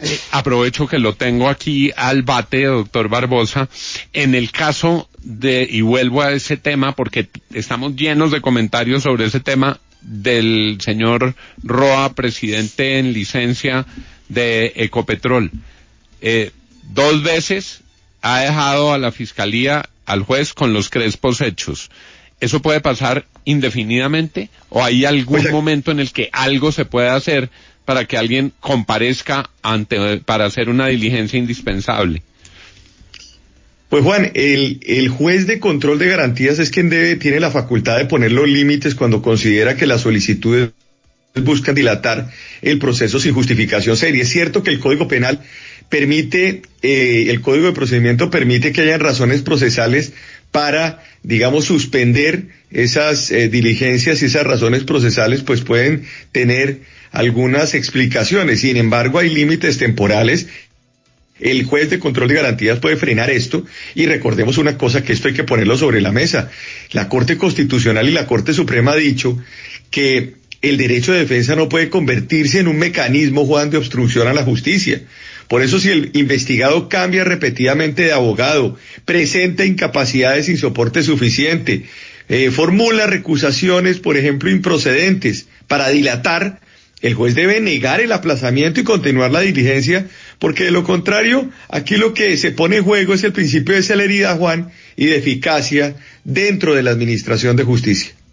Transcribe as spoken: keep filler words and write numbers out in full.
Eh, aprovecho que lo tengo aquí al bate, doctor Barbosa, en el caso de, y vuelvo a ese tema porque estamos llenos de comentarios sobre ese tema del señor Roa, presidente en licencia de Ecopetrol. Eh, dos veces ha dejado a la fiscalía, al juez, con los crespos hechos. ¿Eso puede pasar indefinidamente o hay algún Pues, momento en el que algo se puede hacer para que alguien comparezca ante, para hacer una diligencia indispensable? Pues Juan, el, el juez de control de garantías es quien debe, tiene la facultad de poner los límites cuando considera que las solicitudes buscan dilatar el proceso sin justificación seria. Es cierto que el Código Penal permite, eh, el Código de Procedimiento permite que hayan razones procesales para, digamos, suspender esas eh, diligencias, y esas razones procesales pues pueden tener algunas explicaciones. Sin embargo, hay límites temporales. El juez de control de garantías puede frenar esto, y recordemos una cosa, que esto hay que ponerlo sobre la mesa. La Corte Constitucional y la Corte Suprema ha dicho que el derecho de defensa no puede convertirse en un mecanismo, Juan, de obstrucción a la justicia. Por eso, si el investigado cambia repetidamente de abogado, presenta incapacidades sin soporte suficiente, eh, formula recusaciones, por ejemplo, improcedentes, para dilatar, el juez debe negar el aplazamiento y continuar la diligencia, porque de lo contrario, aquí lo que se pone en juego es el principio de celeridad, Juan, y de eficacia dentro de la administración de justicia.